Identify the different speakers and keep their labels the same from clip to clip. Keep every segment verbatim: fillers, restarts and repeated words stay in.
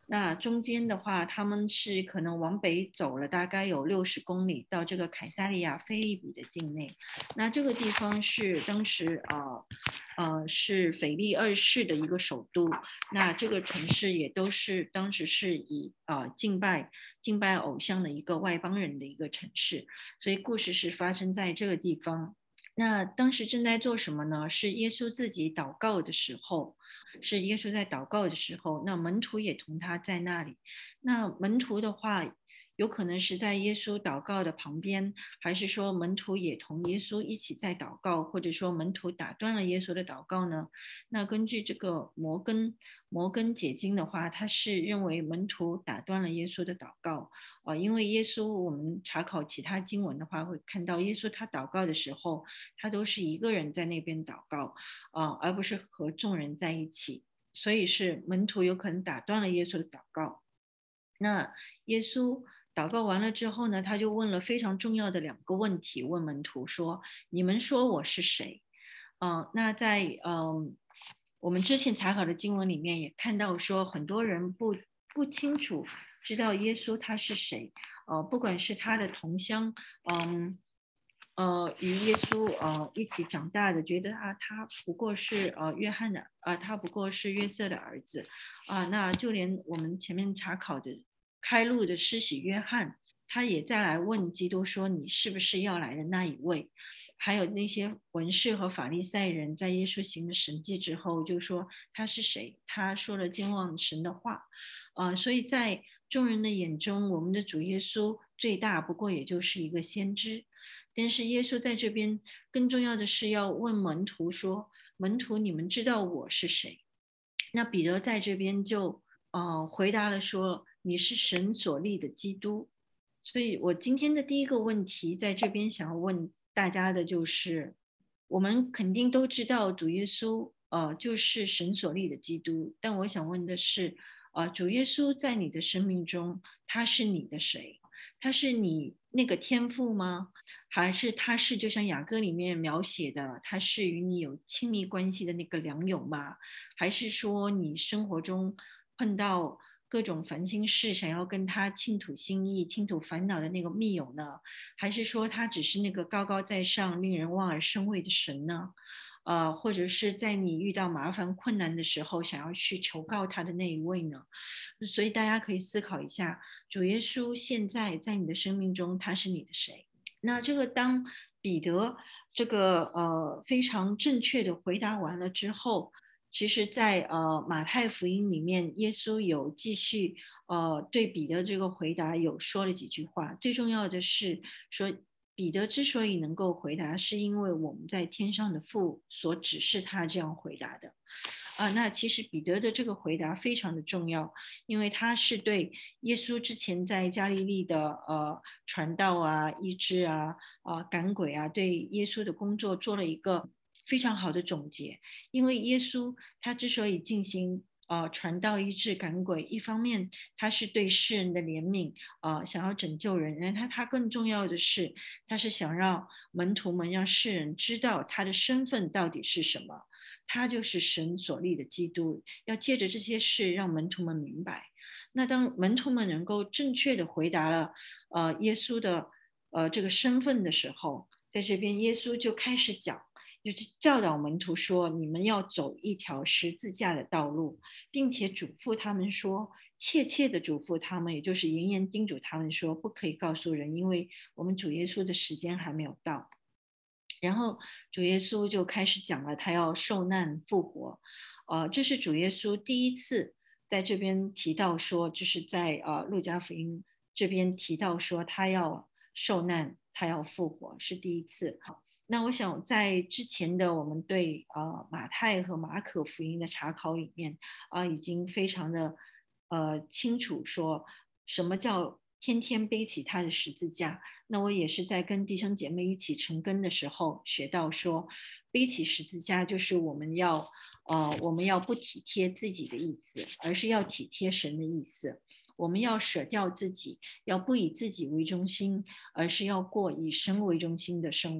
Speaker 1: 那中间的话，他们是可能往北走了大概有六十公里到这个凯撒利亚菲利比的境内。那这个地方是当时呃呃是腓力二世的一个首都。那这个城市也都是当时是以呃敬拜敬拜偶像的一个外邦人的一个城市，所以故事是发生在这个地方。那当时正在做什么呢？是耶稣自己祷告的时候，是耶稣在祷告的时候，那门徒也同他在那里。那门徒的话，有可能是在耶稣祷告的旁边，还是说门徒也同耶稣一起在祷告，或者说门徒打断了耶稣的祷告呢？那根据这个摩根摩根解经的话，他是认为门徒打断了耶稣的祷告。呃，因为耶稣，我们查考其他经文的话，会看到耶稣他祷告的时候，他都是一个人在那边祷告，呃，而不是和众人在一起，所以是门徒有可能打断了耶稣的祷告。那耶稣祷告完了之后呢，他就问了非常重要的两个问题，问门徒说：“你们说我是谁？”嗯、呃，那在嗯、呃、我们之前查考的经文里面也看到说，很多人不不清楚知道耶稣他是谁，呃，不管是他的同乡，嗯。呃，与耶稣呃一起长大的，觉得啊，他不过是呃约翰的，啊、呃，他不过是约瑟的儿子，啊、呃，那就连我们前面查考的开路的施洗约翰，他也再来问基督说：“你是不是要来的那一位？”还有那些文士和法利赛人，在耶稣行了神迹之后，就说他是谁？他说了健忘神的话，呃，所以在众人的眼中，我们的主耶稣最大不过也就是一个先知。但是耶稣在这边更重要的是要问门徒说：门徒，你们知道我是谁？那彼得在这边就呃回答了说：你是神所立的基督。所以我今天的第一个问题在这边想要问大家的就是，我们肯定都知道主耶稣呃就是神所立的基督，但我想问的是，呃主耶稣在你的生命中，他是你的谁？他是你那个天父吗？还是他是就像雅歌里面描写的，他是与你有亲密关系的那个良友吗？还是说你生活中碰到各种烦心事，想要跟他倾吐心意、倾吐烦恼的那个密友呢？还是说他只是那个高高在上、令人望而生畏的神呢？呃，或者是在你遇到麻烦困难的时候，想要去求告他的那一位呢？所以大家可以思考一下，主耶稣现在在你的生命中，他是你的谁？那这个当彼得这个呃非常正确的回答完了之后，其实在呃马太福音里面，耶稣有继续呃对彼得这个回答有说了几句话。最重要的是说，彼得之所以能够回答，是因为我们在天上的父所指示他这样回答的。啊，那其实彼得的这个回答非常的重要，因为他是对耶稣之前在加利利的呃传道啊、医治啊、啊、呃、赶鬼啊，对耶稣的工作做了一个非常好的总结。因为耶稣他之所以进行呃传道、医治、赶鬼，一方面他是对世人的怜悯，呃，想要拯救人，然后他他更重要的是，他是想让门徒们、让世人知道他的身份到底是什么。他就是神所立的基督，要借着这些事让门徒们明白。那当门徒们能够正确的回答了呃耶稣的呃这个身份的时候，在这边耶稣就开始讲，就是教导门徒说：你们要走一条十字架的道路，并且嘱咐他们说，切切的嘱咐他们，也就是严严叮嘱他们说，不可以告诉人，因为我们主耶稣的时间还没有到。然后主耶稣就开始讲了，他要受难复活，呃，这是主耶稣第一次在这边提到说，就是在呃路加福音这边提到说他要受难，他要复活，是第一次。那我想在之前的我们对呃马太和马可福音的查考里面啊、呃，已经非常的呃清楚说什么叫天天背起他的十字架。那我也是在跟弟兄姐妹一起成根的时候学到说，背起十字架就是我们要呃我们要不体贴自己的意思，而是要体贴神的意思。我们要舍掉自己，要不以自己为中心，而是要过以神为中心的生活。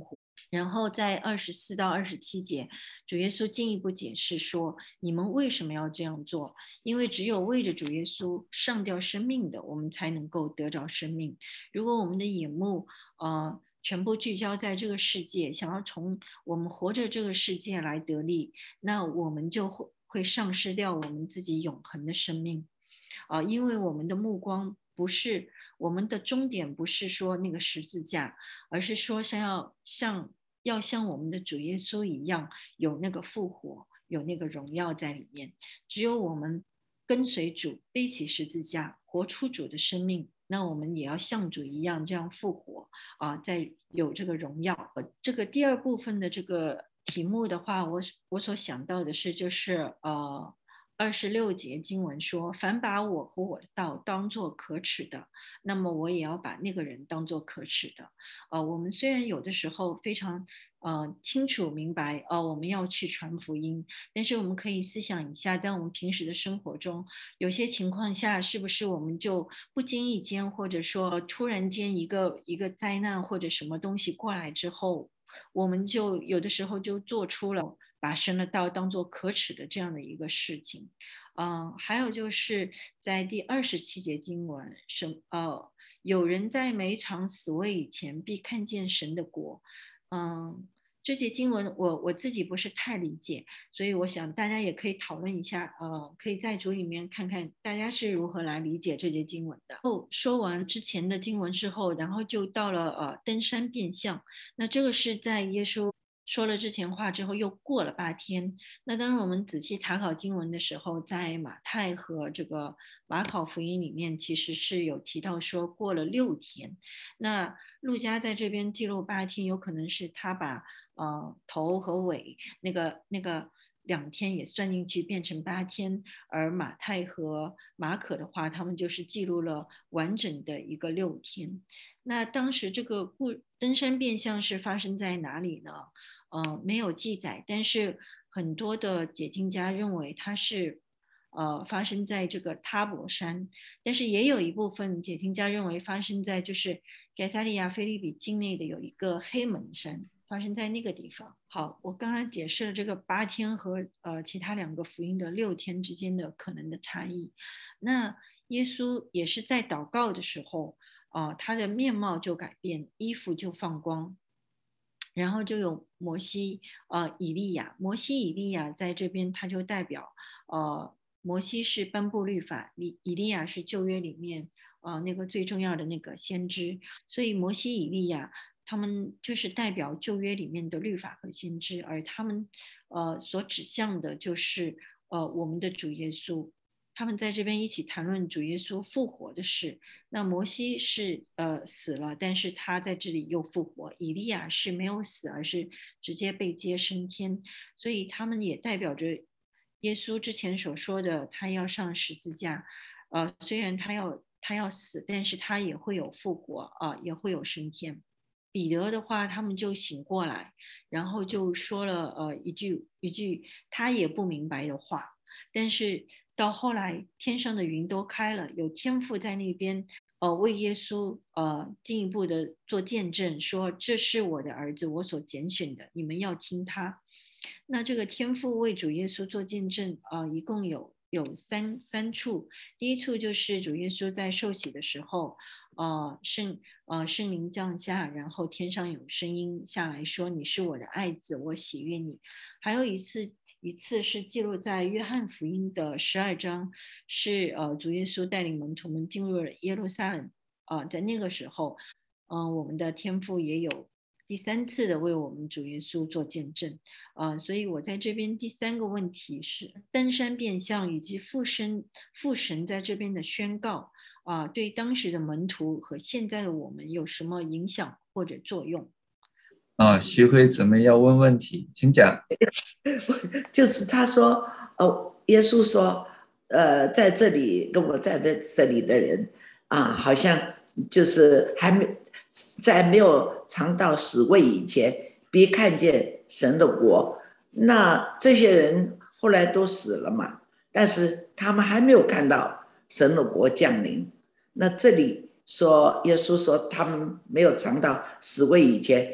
Speaker 1: 然后在二十四到二十七节，主耶稣进一步解释说，你们为什么要这样做？因为只有为着主耶稣上吊生命的，我们才能够得着生命。如果我们的眼目呃全部聚焦在这个世界，想要从我们活着这个世界来得利，那我们就会会丧失掉我们自己永恒的生命啊、呃！因为我们的目光不是我们的终点，不是说那个十字架，而是说想要像要像我们的主耶稣一样，有那个复活，有那个荣耀在里面。只有我们跟随主，背起十字架，活出主的生命，那我们也要像主一样这样复活啊，在有这个荣耀。这个第二部分的这个题目的话，我我所想到的是，就是呃。二十六节经文说：“凡把我和我的道当作可耻的，那么我也要把那个人当作可耻的。”呃，我们虽然有的时候非常呃清楚明白，呃，我们要去传福音，但是我们可以思想一下，在我们平时的生活中，有些情况下，是不是我们就不经意间，或者说突然间一个一个灾难或者什么东西过来之后，我们就有的时候就做出了把神的道当作可耻的这样的一个事情。嗯、呃，还有就是在第二十七节经文，什呃，有人在每场死位以前必看见神的国。嗯，这节经文我我自己不是太理解，所以我想大家也可以讨论一下，呃，可以在组里面看看大家是如何来理解这节经文的。后说完之前的经文之后，然后就到了呃登山变相，那这个是在耶稣说了之前话之后又过了八天。那当然我们仔细查考经文的时候，在马太和这个马可福音里面其实是有提到说过了六天。那路加在这边记录八天，有可能是他把呃头和尾那个那个两天也算进去，变成八天。而马太和马可的话，他们就是记录了完整的一个六天。那当时这个故登山变相是发生在哪里呢？呃，没有记载，但是很多的解经家认为它是呃发生在这个塔伯山，但是也有一部分解经家认为发生在就是盖萨利亚菲利比境内的有一个黑门山，发生在那个地方。好，我刚才解释了这个八天和呃其他两个福音的六天之间的可能的差异。那耶稣也是在祷告的时候，呃，他的面貌就改变，衣服就放光。然后就有摩西、呃以利亚，摩西、以利亚在这边他就代表，呃，摩西是颁布律法，以以利亚是旧约里面呃那个最重要的那个先知，所以摩西、以利亚他们就是代表旧约里面的律法和先知，而他们呃所指向的就是呃我们的主耶稣。他们在这边一起谈论主耶稣复活的事。那摩西是呃死了，但是他在这里又复活。以利亚是没有死，而是直接被接升天，所以他们也代表着耶稣之前所说的，他要上十字架。呃，虽然他要他要死，但是他也会有复活啊、呃，也会有升天。彼得的话，他们就醒过来，然后就说了呃一句一句他也不明白的话，但是到后来天上的云都开了，有天父在那边呃为耶稣呃进一步的做见证，说这是我的儿子，我所拣选的，你们要听他。那这个天父为主耶稣做见证，呃，一共有有三三处。第一处就是主耶稣在受洗的时候，呃，圣呃圣灵降下，然后天上有声音下来说：“你是我的爱子，我喜悦你。”还有一次，一次是记录在约翰福音的十二章，是呃主耶稣带领门徒们进入了耶路撒冷，呃，在那个时候，嗯、呃，我们的天父也有第三次的为我们主耶稣做见证。呃，所以我在这边第三个问题是登山变相以及父神父神在这边的宣告啊、呃，对当时的门徒和现在的我们有什么影响或者作用？
Speaker 2: 啊，徐辉姊妹要问问题，请讲。
Speaker 3: 就是他说，呃，耶稣说，呃，在这里跟我站在这里的人啊，好像就是还没在没有尝到死味以前，必看见神的国。那这些人后来都死了嘛，但是他们还没有看到神的国降临。那这里说，耶稣说他们没有尝到死味以前，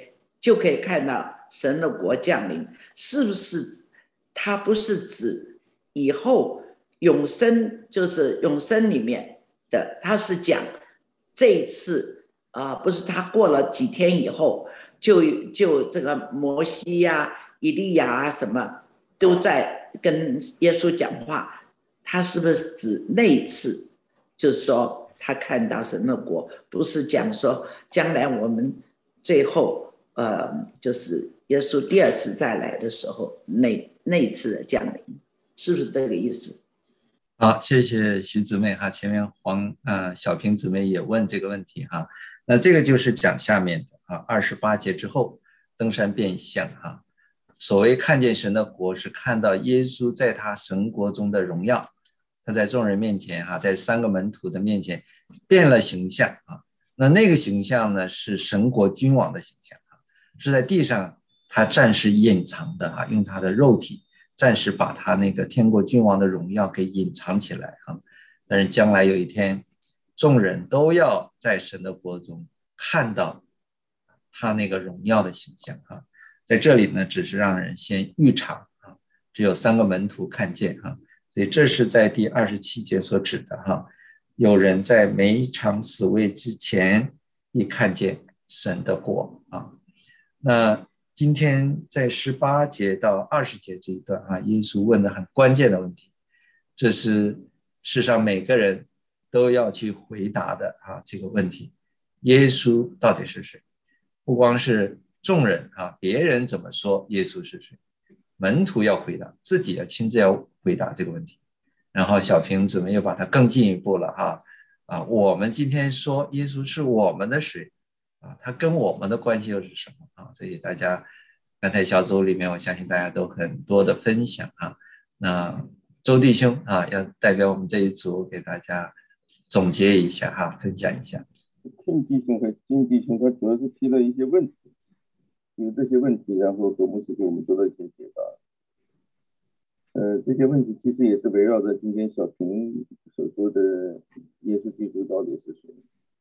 Speaker 3: 就可以看到神的国降临，是不是？它不是指以后永生，就是永生里面的，它是讲这一次啊、呃，不是他过了几天以后，就就这个摩西呀、啊、以利亚啊什么都在跟耶稣讲话，他是不是指那一次？就是说他看到神的国，不是讲说将来我们最后呃，就是耶稣第二次再来的时候，那那一次的降临，是不是这个意思？
Speaker 2: 好，谢谢徐姊妹哈，前面黄啊、呃、小平姊妹也问这个问题哈，那这个就是讲下面的啊，二十八节之后登山变相哈，所谓看见神的国是看到耶稣在他神国中的荣耀，他在众人面前哈，在三个门徒的面前变了形象啊，那那个形象呢是神国君王的形象啊，是在地上他暂时隐藏的哈，用他的肉体。暂时把他那个天国君王的荣耀给隐藏起来啊，但是将来有一天，众人都要在神的国中看到他那个荣耀的形象啊。在这里呢，只是让人先预尝啊，只有三个门徒看见啊，所以这是在第二十七节所指的哈。有人在每场死位之前，已看见神的国啊。那今天在十八节到二十节这一段啊，耶稣问的很关键的问题，这是世上每个人都要去回答的啊这个问题：耶稣到底是谁？不光是众人啊，别人怎么说耶稣是谁？门徒要回答，自己要亲自要回答这个问题。然后小平姊妹又把它更进一步了哈啊，我们今天说耶稣是我们的谁？啊，他跟我们的关系又是什么啊？所以大家刚才小组里面，我相信大家都很多的分享啊。那周弟兄啊，要代表我们这一组给大家总结一下哈，分享一下。
Speaker 4: 听弟兄和金弟兄，他主要是提了一些问题，有这些问题，然后葛牧师给我们做了一些解答。呃，这些问题其实也是围绕着今天小平所说的耶稣基督到底是谁。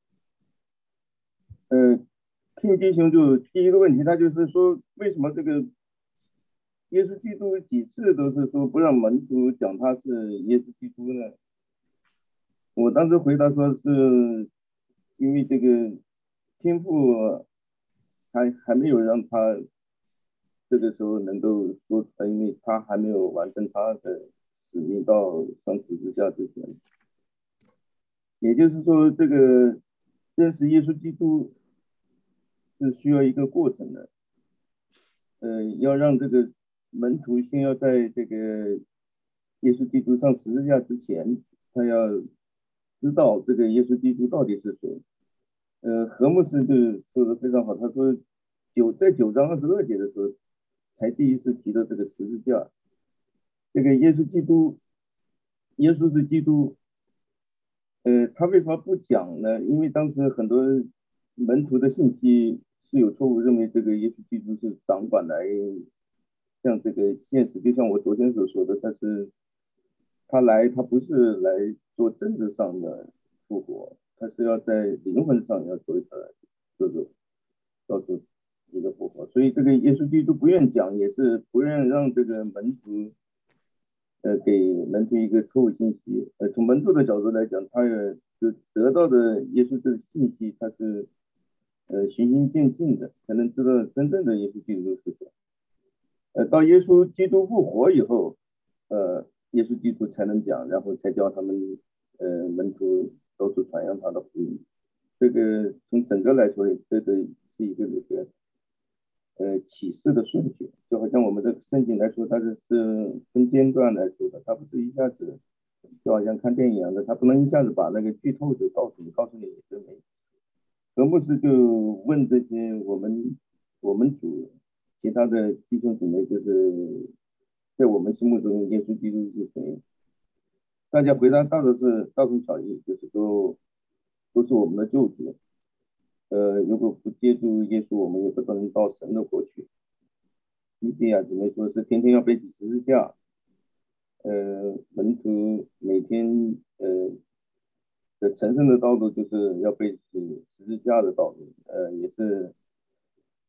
Speaker 4: 呃，听弟兄就第一个问题，他就是说，为什么这个耶稣基督几次都是说不让门徒讲他是耶稣基督呢？我当时回答说，是因为这个天父还还没有让他这个时候能够说出来，因为他还没有完成他的使命到上十字架之前。也就是说，这个认识耶稣基督是需要一个过程的。呃，要让这个门徒先要在这个耶稣基督上十字架之前，他要知道这个耶稣基督到底是谁。呃，何牧师就说的非常好，他说九在九章二十二节的时候，才第一次提到这个十字架。这个耶稣基督，耶稣是基督。呃，他为什么不讲呢？因为当时很多门徒的信息是有错误，认为这个耶稣基督是掌管来像这个现实，就像我昨天所说的，但是他来，他不是来做政治上的复活，他是要在灵魂上要做一个做做做出一个复活。所以这个耶稣基督不愿讲，也是不愿让这个门徒。呃，给门徒一个错误信息。呃，从门徒的角度来讲，他也就得到的耶稣这个信息，他是呃循序渐进的，才能知道真正的耶稣基督是谁。呃，到耶稣基督复活以后，呃，耶稣基督才能讲，然后才叫他们呃门徒到处传扬他的福音。这个从整个来说，这个是一个那个。呃，启示的顺序，就好像我们的圣经来说，它是是分阶段来说的，它不是一下子，就好像看电影一样的，它不能一下子把那个剧透就告诉你，告诉你也是没。何牧师就问这些我们我们组其他的弟兄姊妹，就是在我们心目中耶稣基督是谁？大家回答大都是大同小异，就是都都是我们的救主。呃，如果不借助耶稣，我们也不能到神的国去。以利亚姊妹说是天天要背起十字架，呃，门徒每天呃的成圣的道路就是要背起十字架的道路，呃，也是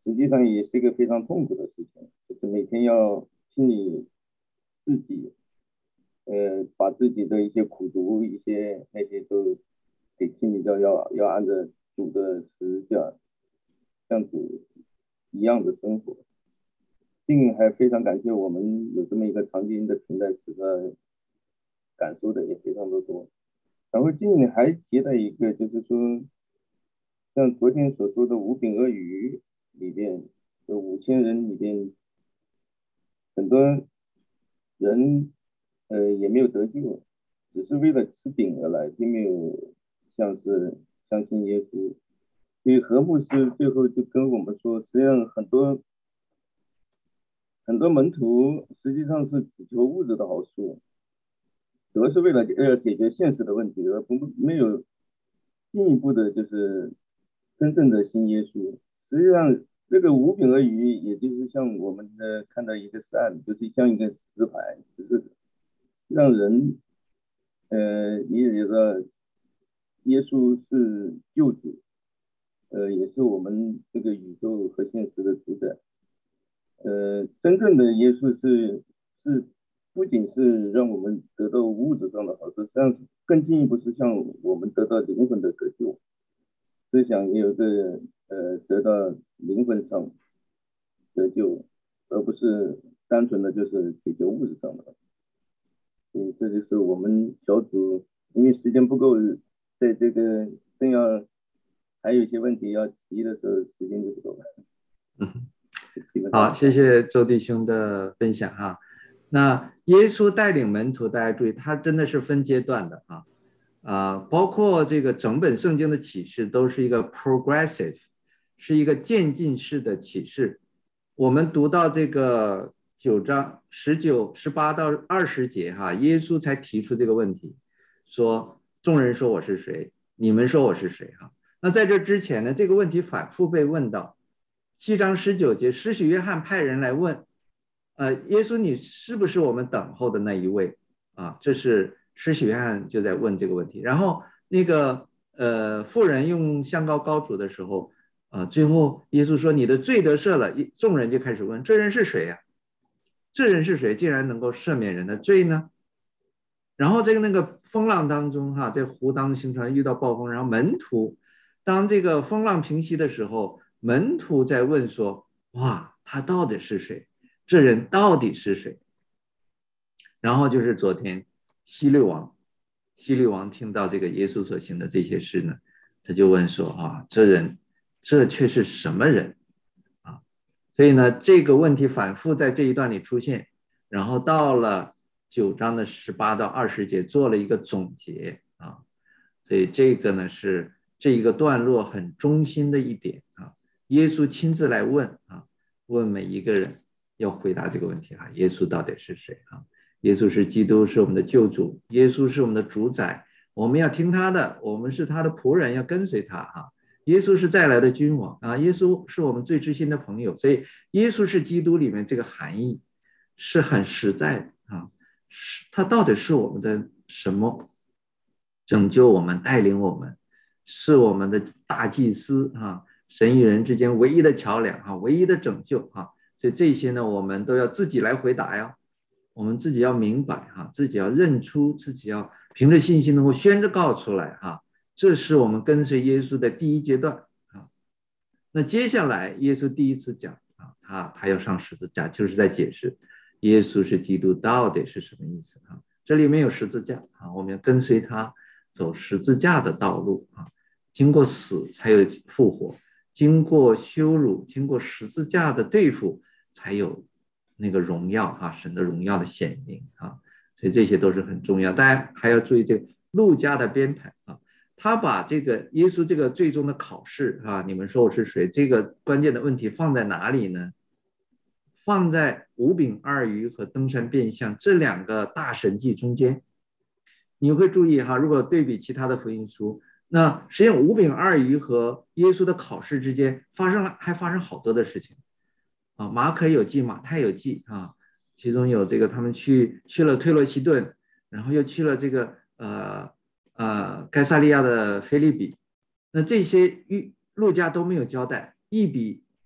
Speaker 4: 实际上也是一个非常痛苦的事情，就是每天要清理自己，呃，把自己的一些苦毒、一些那些都给清理掉，要要按照主的十字架，像主一样的生活。静还非常感谢我们有这么一个长经的平台，使他感受的也非常的多。然后静还提了一个，就是说，像昨天所说的五饼鳄鱼里边，有五千人里边，很多人呃也没有得救，只是为了吃饼而来，并没有像是相信耶稣。所以何牧师最后就跟我们说，实际上很多很多门徒实际上是只求物质的好处，主要是为了呃解决现实的问题，而不没有进一步的就是真正的信耶稣。实际上这个五饼鳄鱼也就是像我们的看到一个扇，就是像一个石牌，只是让人呃理解到耶稣是救主，呃也是我们这个宇宙和现实的主宰。呃真正的耶稣是是不仅是让我们得到物质上的好处，实际上更进一步是像我们得到灵魂的得救，思想也有个呃得到灵魂上得救，而不是单纯的就是解决物质上的。所以这就是我们小组，因为时间不够，在这个正要还有一些问题要提的时候，时间就不够了。
Speaker 2: 嗯，好，谢谢周弟兄的分享哈。那耶稣带领门徒，大家注意，他真的是分阶段的啊，啊，包括这个整本圣经的启示都是一个 progressive， 是一个渐进式的启示。我们读到这个九章十九、十八到二十节哈，耶稣才提出这个问题，说众人说我是谁，你们说我是谁哈？那在这之前呢，这个问题反复被问到。七章十九节，施洗约翰派人来问，呃，耶稣你是不是我们等候的那一位啊？这是施洗约翰就在问这个问题。然后那个呃妇人用香膏膏主的时候，呃，最后耶稣说你的罪得赦了，众人就开始问这人是谁呀、啊？这人是谁？竟然能够赦免人的罪呢？然后在那个风浪当中哈，在湖当行船遇到暴风，然后门徒当这个风浪平息的时候，门徒在问说：哇，他到底是谁？这人到底是谁？然后就是昨天希律王，希律王听到这个耶稣所行的这些事呢，他就问说：啊，这人，这却是什么人？啊，所以呢，这个问题反复在这一段里出现，然后到了九章的十八到二十节做了一个总结啊，所以这个呢是这一个段落很中心的一点啊。耶稣亲自来问啊，问每一个人要回答这个问题啊，耶稣到底是谁啊？耶稣是基督，是我们的救主，耶稣是我们的主宰，我们要听他的，我们是他的仆人，要跟随他啊。耶稣是再来的君王啊，耶稣是我们最知心的朋友，所以耶稣是基督里面这个含义是很实在的啊。他到底是我们的什么？拯救我们，带领我们，是我们的大祭司啊。神与人之间唯一的桥梁啊，唯一的拯救啊，所以这些呢，我们都要自己来回答呀。我们自己要明白哈，自己要认出，自己要凭着信心能够宣着告出来哈。这是我们跟随耶稣的第一阶段啊。那接下来，耶稣第一次讲啊，他他要上十字架，就是在解释耶稣是基督到底是什么意思啊。这里面有十字架啊，我们要跟随他走十字架的道路啊，经过死才有复活。经过羞辱，经过十字架的对付，才有那个荣耀啊，神的荣耀的显明啊，所以这些都是很重要。大家还要注意这个路加的编排啊，他把这个耶稣这个最终的考试啊，你们说我是谁？这个关键的问题放在哪里呢？放在五饼二鱼和登山变相这两个大神迹中间。你会注意哈，如果对比其他的福音书。那实际上五饼二鱼和耶稣的考试之间发生了，还发生好多的事情啊。马可有记，马太有记啊，其中有这个他们去去了推罗西顿，然后又去了这个呃呃该撒利亚的腓立比，那这些路加都没有交代，一笔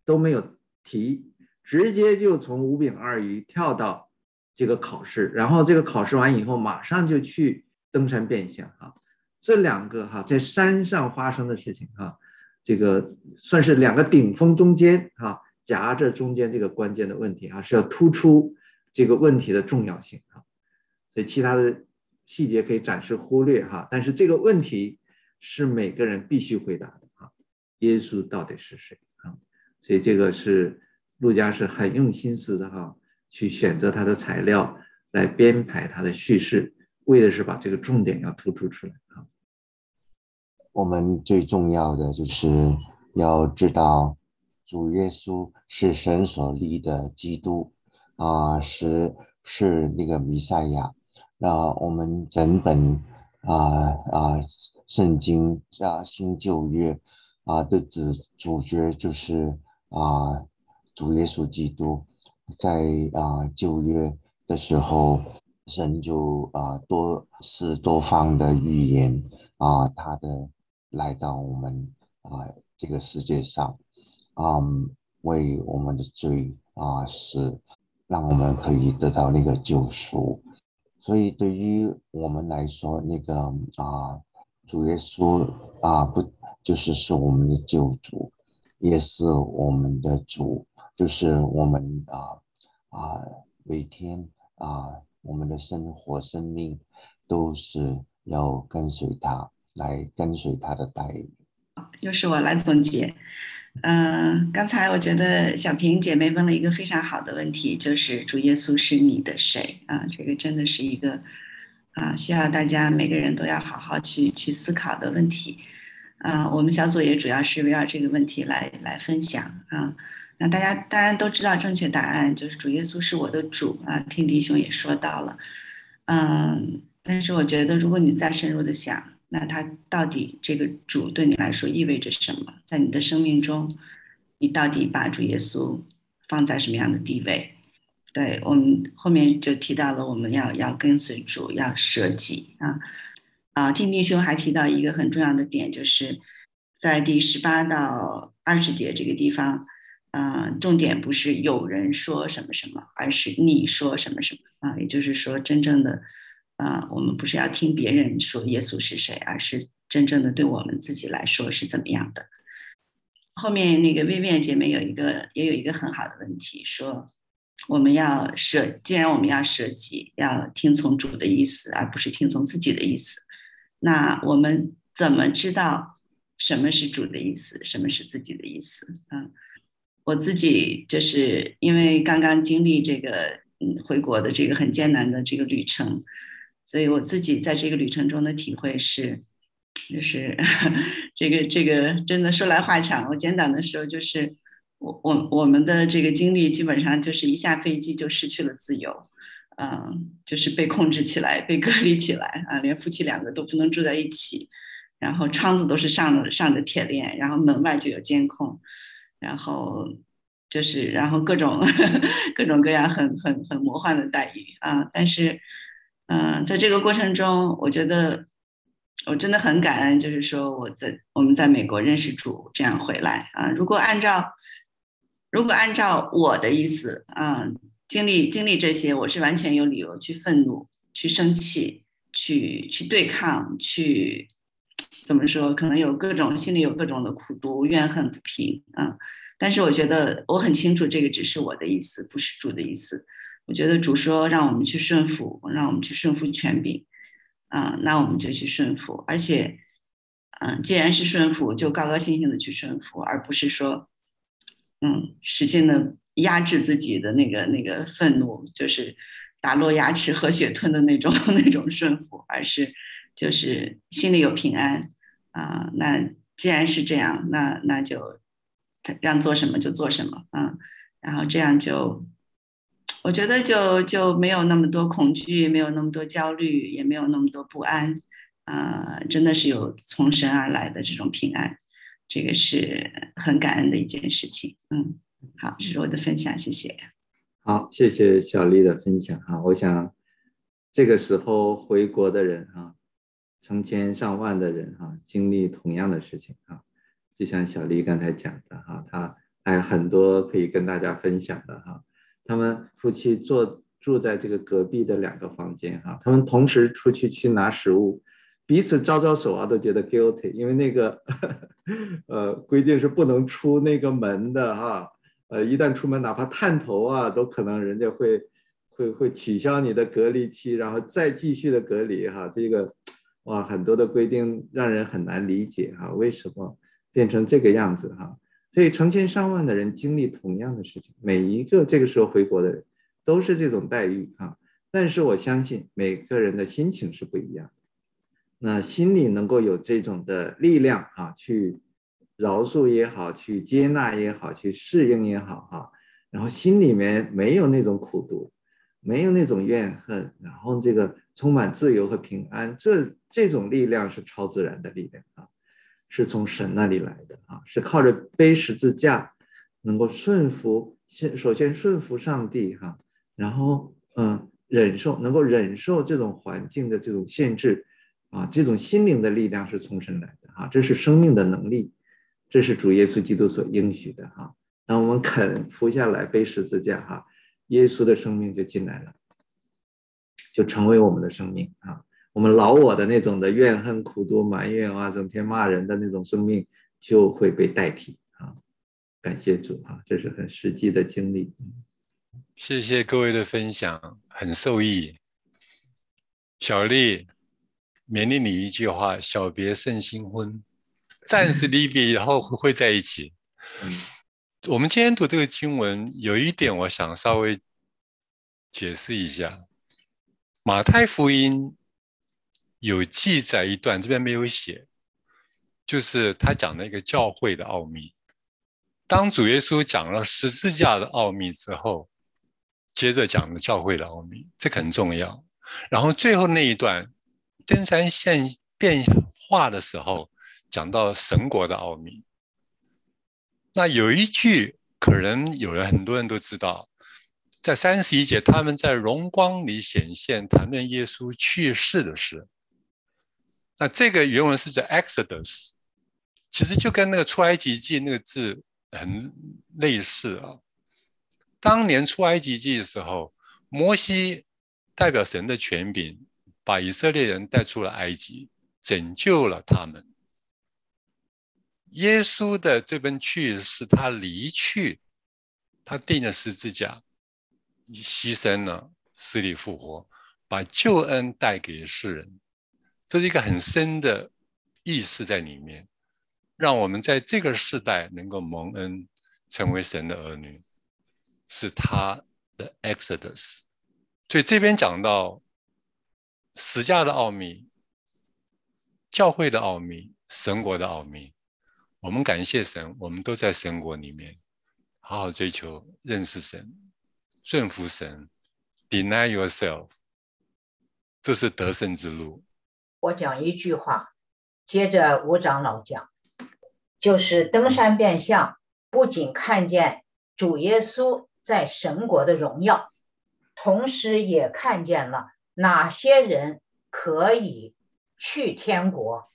Speaker 5: 都没有提，直接就从五饼二鱼跳到这个考试，然后这个考试完以后马上就去登山变相哈。这两个哈在山上发生的事情哈，这个算是两个顶峰中间哈，夹着中间这个关键的问题啊，是要突出这个问题的重要性哈。所以其他的细节可以暂时忽略哈，但是这个问题是每个人必须回答的哈，耶稣到底是谁啊？所以这个是路加是很用心思的哈，去选择他的材料来编排他的叙事，为的是把这个重点要突出出来啊。
Speaker 6: 我们最重要的就是要知道主耶稣是神所立的基督啊、呃，是是那个弥赛亚。那我们整本啊啊、呃呃、圣经啊新旧约啊、呃、的主主角就是啊、呃、主耶稣基督。在啊、呃、旧约的时候，神就啊、呃、多次多方的预言啊、呃、他的来到我们啊、呃、这个世界上，嗯，为我们的罪啊、呃、死，让我们可以得到那个救赎。所以对于我们来说，那个啊、主耶稣啊、不就是是我们的救主，也是我们的主，就是我们啊啊每天啊我们的生活生命都是要跟随他，来跟随他的带领。
Speaker 7: 又是我来总结。嗯、呃，刚才我觉得小平姐妹问了一个非常好的问题，就是主耶稣是你的谁啊？这个真的是一个啊，需要大家每个人都要好好去去思考的问题。啊，我们小组也主要是围绕这个问题来来分享啊。那大家当然都知道正确答案，就是主耶稣是我的主啊。听弟兄也说到了，嗯，但是我觉得如果你再深入的想，那他到底这个主对你来说意味着什么？在你的生命中，你到底把主耶稣放在什么样的地位？对，我们后面就提到了我们要要跟随主，要舍己啊啊！听弟兄还提到一个很重要的点，就是在第十八到二十节这个地方，呃，重点不是有人说什么什么，而是你说什么什么啊！也就是说，真正的。啊、呃，我们不是要听别人说耶稣是谁，而是真正的对我们自己来说是怎么样的。后面那个薇薇姐妹有一个也有一个很好的问题，说我们要舍，既然我们要舍己，要听从主的意思，而不是听从自己的意思，那我们怎么知道什么是主的意思，什么是自己的意思？嗯，我自己就是因为刚刚经历这个嗯回国的这个很艰难的这个旅程。所以我自己在这个旅程中的体会是，就是这个这个真的说来话长。我简短的说，就是我我我们的这个经历基本上就是一下飞机就失去了自由，嗯，就是被控制起来，被隔离起来啊，连夫妻两个都不能住在一起，然后窗子都是上着上着铁链，然后门外就有监控，然后就是然后各种各种各样很很很魔幻的待遇啊，但是。嗯、呃，在这个过程中，我觉得我真的很感恩，就是说我在我们在美国认识主，这样回来啊。如果按照如果按照我的意思啊，经历经历这些，我是完全有理由去愤怒、去生气、去去对抗、去怎么说？可能有各种心里有各种的苦毒、怨恨不平啊。但是我觉得我很清楚，这个只是我的意思，不是主的意思。我觉得主说让我们去顺服，让我们去顺服权柄，啊、呃，那我们就去顺服。而且，嗯、呃，既然是顺服，就高高兴兴的去顺服，而不是说，嗯，使劲的压制自己的那个那个愤怒，就是打落牙齿喝血吞的那种那种顺服，而是就是心里有平安啊、呃。那既然是这样，那那就让做什么就做什么啊、呃，然后这样就。我觉得就就没有那么多恐惧，没有那么多焦虑，也没有那么多不安，啊、呃，真的是有从神而来的这种平安，这个是很感恩的一件事情。嗯，好，这是我的分享，谢谢。
Speaker 5: 好，谢谢小丽的分享哈。我想这个时候回国的人哈，成千上万的人哈，经历同样的事情哈，就像小丽刚才讲的哈，他还有很多可以跟大家分享的哈。他们夫妻坐住在这个隔壁的两个房间哈，他们同时出去去拿食物，彼此招招手啊，都觉得 guilty， 因为那个呃规定是不能出那个门的哈，呃一旦出门哪怕探头啊，都可能人家会会会取消你的隔离期，然后再继续的隔离哈。这个哇，很多的规定让人很难理解哈，为什么变成这个样子哈？所以成千上万的人经历同样的事情，每一个这个时候回国的人都是这种待遇啊。但是我相信每个人的心情是不一样的，那心里能够有这种的力量啊，去饶恕也好，去接纳也好，去适应也好哈，然后心里面没有那种苦毒，没有那种怨恨，然后这个充满自由和平安，这这种力量是超自然的力量啊。是从神那里来的啊，是靠着背十字架能够顺服，首先顺服上帝哈，然后嗯忍受，能够忍受这种环境的这种限制啊，这种心灵的力量是从神来的哈，这是生命的能力，这是主耶稣基督所应许的哈。当我们肯服下来背十字架哈，耶稣的生命就进来了，就成为我们的生命啊。我们老我的那种的怨恨、苦毒、埋怨啊，整天骂人的那种生命就会被代替啊！感谢主啊，这是很实际的经历。
Speaker 8: 谢谢各位的分享，很受益。小丽，勉励你一句话：小别胜新婚，暂时离别以后会在一起。
Speaker 5: 嗯，
Speaker 8: 我们今天读这个经文，有一点我想稍微解释一下。马太福音有记载一段，这边没有写，就是他讲了一个教会的奥秘。当主耶稣讲了十字架的奥秘之后，接着讲了教会的奥秘，这很重要。然后最后那一段登山现变化的时候，讲到神国的奥秘。那有一句可能有人很多人都知道，在三十一节，他们在荣光里显现，谈论耶稣去世的事。那这个原文是在 Exodus， 其实就跟那个出埃及记那个字很类似啊。当年出埃及记的时候，摩西代表神的权柄，把以色列人带出了埃及，拯救了他们。耶稣的这本去世，他离去，他钉了十字架，牺牲了，死里复活，把救恩带给世人。这是一个很深的意思在里面，让我们在这个世代能够蒙恩，成为神的儿女，是他的 Exodus。 所以这边讲到十架的奥秘，教会的奥秘，神国的奥秘。我们感谢神，我们都在神国里面好好追求认识神，顺服神， deny yourself， 这是得胜之路。
Speaker 9: 我讲一句话，接着吴长老讲，就是登山变相不仅看见主耶稣在神国的荣耀，同时也看见了哪些人可以去天国。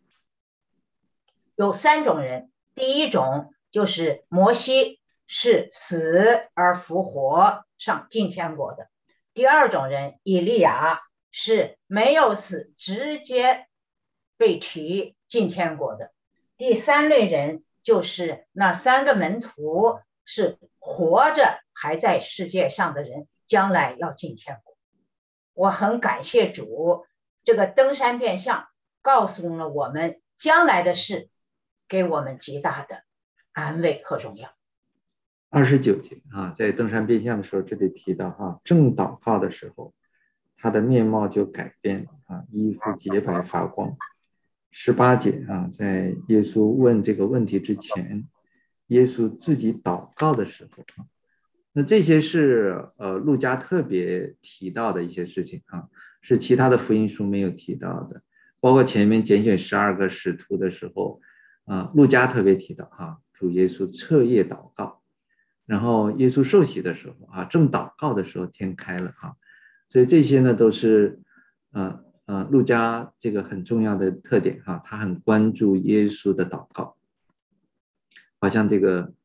Speaker 9: 有三种人，第一种就是摩西，是死而复活上进天国的；第二种人以利亚，是没有死，直接被提进天国的；第三类人就是那三个门徒，是活着还在世界上的人，将来要进天国。我很感谢主，这个登山变相告诉了我们将来的事，给我们极大的安慰和荣耀。
Speaker 5: 二十九节啊，在登山变相的时候，这里提到哈、啊，正祷告的时候，他的面貌就改变了啊，衣服洁白发光。十八节啊，在耶稣问这个问题之前，耶稣自己祷告的时候啊，那这些是呃路加特别提到的一些事情啊，是其他的福音书没有提到的，包括前面拣选十二个使徒的时候啊，路加特别提到哈、啊，主耶稣彻夜祷告，然后耶稣受洗的时候啊，正祷告的时候天开了啊。所以这些呢都是呃呃路加这个很重要的特点哈、啊，他很关注耶稣的祷告，好像这个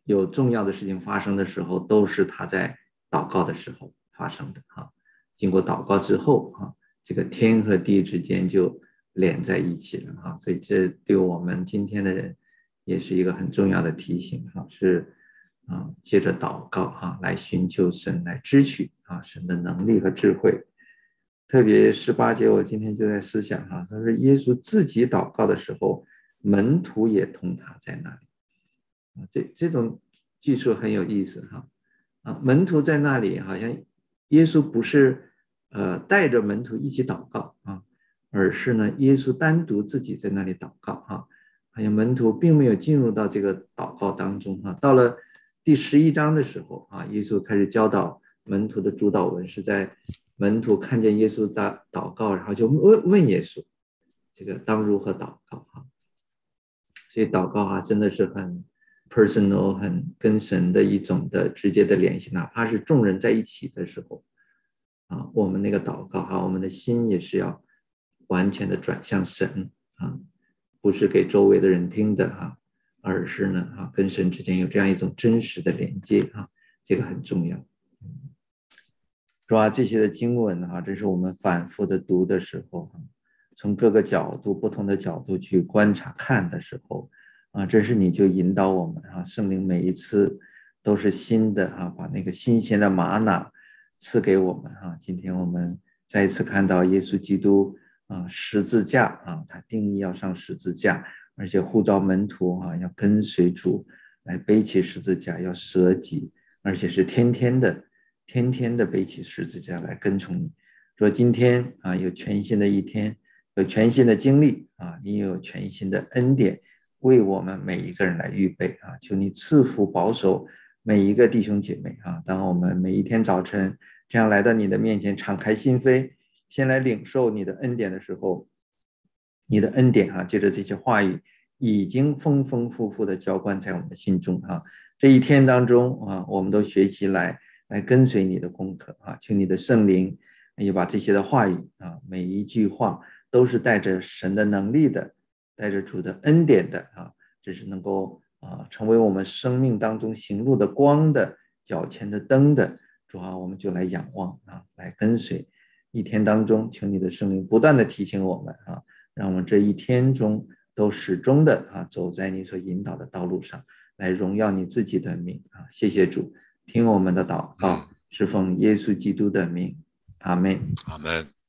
Speaker 5: 有重要的事情发生的时候，都是他在祷告的时候发生的哈。经过祷告之后哈，这个天和地之间就连在一起了哈。所以这对我们今天的人也是一个很重要的提醒哈，是啊，借着祷告哈来寻求神，来支取啊神的能力和智慧。特别十八节，我今天就在思想哈，他说耶稣自己祷告的时候，门徒也同他在那里。这这种技术很有意思哈啊，门徒在那里，好像耶稣不是呃带着门徒一起祷告啊，而是呢耶稣单独自己在那里祷告哈，好像门徒并没有进入到这个祷告当中哈。到了第十一章的时候啊，耶稣开始教导门徒的主祷文，是在门徒看见耶稣祷祷告，然后就问问耶稣这个当如何祷告哈。所以祷告啊真的是很personal， 很跟神的一种的直接的联系，哪怕是众人在一起的时候啊，我们那个祷告哈，我们的心也是要完全的转向神啊，不是给周围的人听的哈，而是呢啊跟神之间有这样一种真实的连接啊，这个很重要。是吧？这些的经文哈，这是我们反复的读的时候，从各个角度、不同的角度去观察看的时候。啊，这是你就引导我们啊，圣灵每一次都是新的啊，把那个新鲜的玛瑙赐给我们啊。今天我们再一次看到耶稣基督啊，十字架啊，他定义要上十字架，而且呼召门徒啊，要跟随主来背起十字架，要舍己，而且是天天的、天天的背起十字架来跟从你。说今天啊，有全新的一天，有全新的经历啊，你有全新的恩典。为我们每一个人来预备啊！求你赐福保守每一个弟兄姐妹啊！当我们每一天早晨这样来到你的面前，敞开心扉，先来领受你的恩典的时候，你的恩典啊，借着这些话语已经丰丰富富的浇灌在我们的心中啊！这一天当中啊，我们都学习来来跟随你的功课啊！求你的圣灵也把这些的话语啊，每一句话都是带着神的能力的。带着主的恩典的啊，这是能够啊成为我们生命当中行路的光的，脚前的灯的。主啊，我们就来仰望啊，来跟随。一天当中，求你的圣灵不断的提醒我们啊，让我们这一天中都始终的啊走在你所引导的道路上，来荣耀你自己的名啊。谢谢主，听我们的祷告，是奉耶稣基督的名，阿们，
Speaker 8: 阿们。